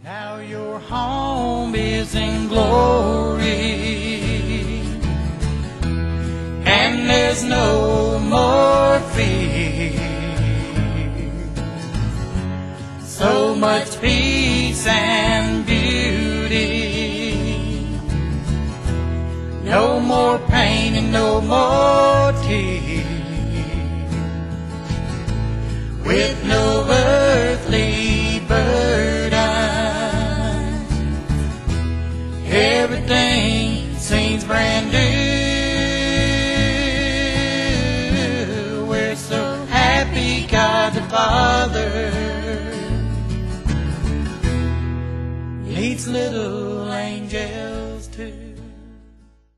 Now your home is in glory, and there's no more fear. So much peace and beauty, no more pain and no more tears. With no earthly burden, everything seems brand new. We're so happy God the Father leads little